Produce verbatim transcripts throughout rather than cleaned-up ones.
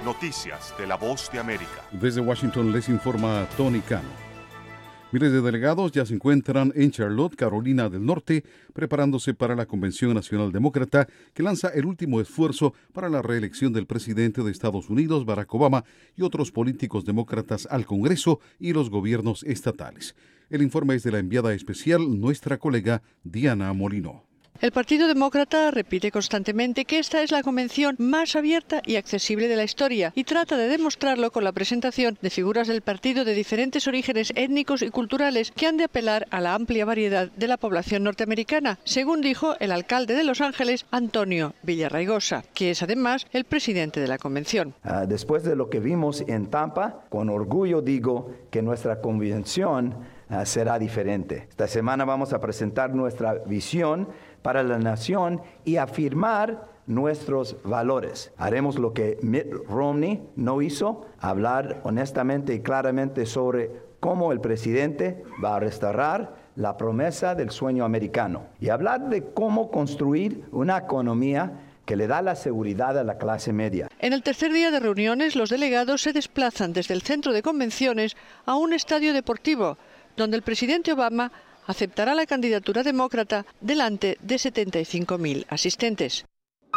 Noticias de La Voz de América. Desde Washington les informa Tony Cano. Miles de delegados ya se encuentran en Charlotte, Carolina del Norte, preparándose para la Convención Nacional Demócrata que lanza el último esfuerzo para la reelección del presidente de Estados Unidos, Barack Obama, y otros políticos demócratas al Congreso y los gobiernos estatales. El informe es de la enviada especial, nuestra colega Diana Molino. El Partido Demócrata repite constantemente que esta es la convención más abierta y accesible de la historia y trata de demostrarlo con la presentación de figuras del partido de diferentes orígenes étnicos y culturales que han de apelar a la amplia variedad de la población norteamericana, según dijo el alcalde de Los Ángeles, Antonio Villarraigosa, que es además el presidente de la convención. Uh, después de lo que vimos en Tampa, con orgullo digo que nuestra convención uh, será diferente. Esta semana vamos a presentar nuestra visión para la nación y afirmar nuestros valores. Haremos lo que Mitt Romney no hizo, hablar honestamente y claramente sobre cómo el presidente va a restaurar la promesa del sueño americano y hablar de cómo construir una economía que le da la seguridad a la clase media. En el tercer día de reuniones, los delegados se desplazan desde el centro de convenciones a un estadio deportivo, donde el presidente Obama aceptará la candidatura demócrata delante de setenta y cinco mil asistentes.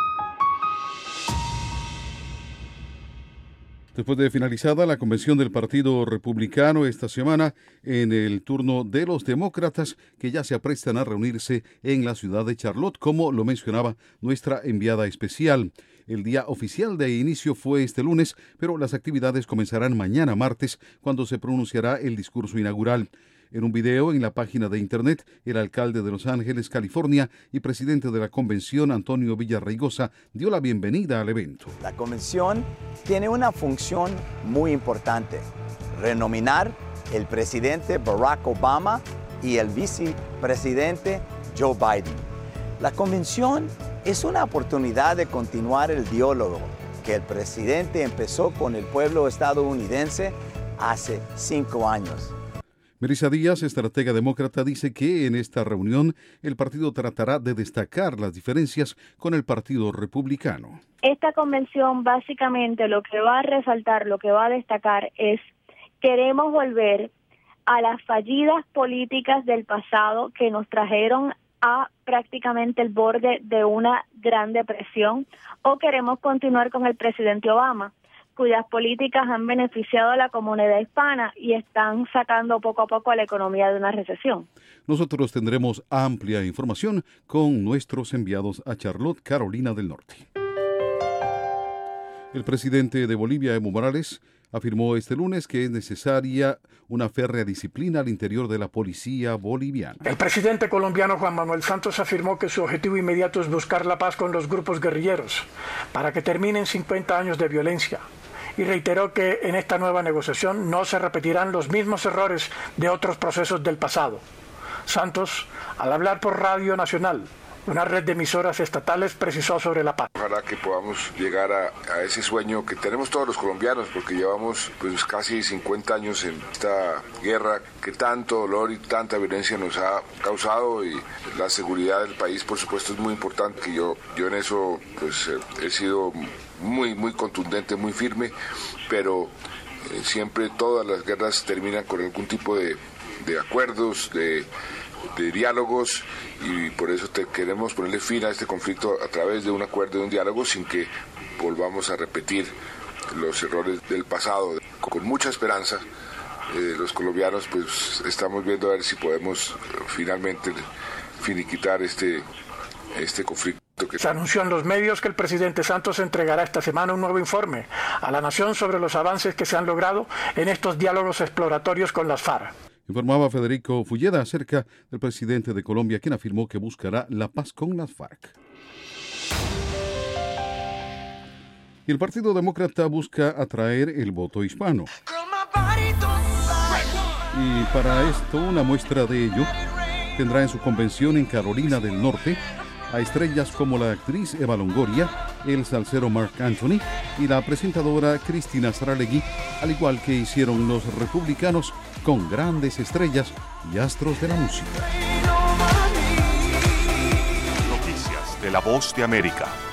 Después de finalizada la convención del Partido Republicano esta semana, en el turno de los demócratas, que ya se aprestan a reunirse en la ciudad de Charlotte, como lo mencionaba nuestra enviada especial. El día oficial de inicio fue este lunes, pero las actividades comenzarán mañana martes, cuando se pronunciará el discurso inaugural. En un video en la página de internet, el alcalde de Los Ángeles, California, y presidente de la convención, Antonio Villarraigosa, dio la bienvenida al evento. La convención tiene una función muy importante: renominar el presidente Barack Obama y el vicepresidente Joe Biden. La convención es una oportunidad de continuar el diálogo que el presidente empezó con el pueblo estadounidense hace cinco años. Melissa Díaz, estratega demócrata, dice que en esta reunión el partido tratará de destacar las diferencias con el Partido Republicano. Esta convención básicamente lo que va a resaltar, lo que va a destacar es: queremos volver a las fallidas políticas del pasado que nos trajeron a prácticamente el borde de una gran depresión, o queremos continuar con el presidente Obama, cuyas políticas han beneficiado a la comunidad hispana y están sacando poco a poco a la economía de una recesión. Nosotros tendremos amplia información con nuestros enviados a Charlotte, Carolina del Norte. El presidente de Bolivia, Evo Morales, afirmó este lunes que es necesaria una férrea disciplina al interior de la policía boliviana. El presidente colombiano Juan Manuel Santos afirmó que su objetivo inmediato es buscar la paz con los grupos guerrilleros para que terminen cincuenta años de violencia, y reiteró que en esta nueva negociación no se repetirán los mismos errores de otros procesos del pasado. Santos, al hablar por Radio Nacional, una red de emisoras estatales, precisó sobre la paz. Ojalá que podamos llegar a, a ese sueño que tenemos todos los colombianos, porque llevamos pues casi cincuenta años en esta guerra que tanto dolor y tanta violencia nos ha causado, y la seguridad del país, por supuesto, es muy importante. Que yo, yo en eso pues eh, he sido muy, muy contundente, muy firme, pero eh, siempre todas las guerras terminan con algún tipo de, de acuerdos, de de diálogos, y por eso te queremos ponerle fin a este conflicto a través de un acuerdo, de un diálogo, sin que volvamos a repetir los errores del pasado. Con mucha esperanza, eh, los colombianos pues estamos viendo a ver si podemos eh, finalmente finiquitar este, este conflicto. Que... Se anunció en los medios que el presidente Santos entregará esta semana un nuevo informe a la nación sobre los avances que se han logrado en estos diálogos exploratorios con las FARC. Informaba Federico Fulleda acerca del presidente de Colombia, quien afirmó que buscará la paz con las FARC. Y el Partido Demócrata busca atraer el voto hispano. Y para esto, una muestra de ello tendrá en su convención en Carolina del Norte a estrellas como la actriz Eva Longoria, el salsero Marc Anthony y la presentadora Cristina Saralegui, al igual que hicieron los republicanos con grandes estrellas y astros de la música. Noticias de La Voz de América.